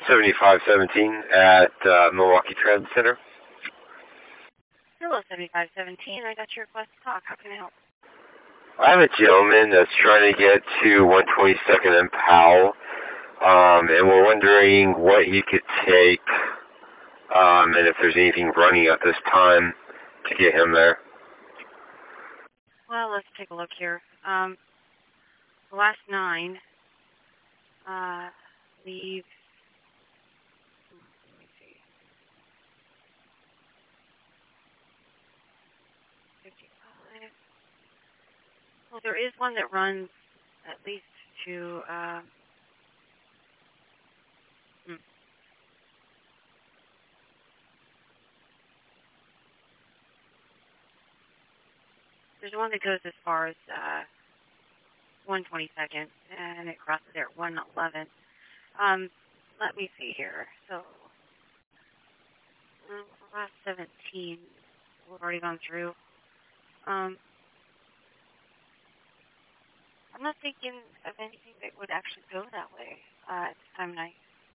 7517 at Milwaukee Transit Center. Hello, 7517. I got your request to talk. How can I help? I have a gentleman that's trying to get to 122nd and Powell, and we're wondering what he could take, and if there's anything running at this time to get him there. Well, let's take a look here. The last 9 leave. Let me see. 55. Well, there is one that runs at least to. There's one that goes as far as 122nd, and it crosses there at 111. Let me see here. So, the last 17 we've already gone through. I'm not thinking of anything that would actually go that way at this time of night.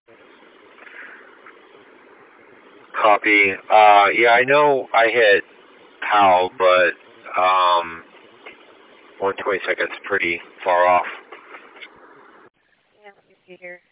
Copy. Yeah, I know I hit Powell, but 122nd's pretty far off. Yeah, let me see here.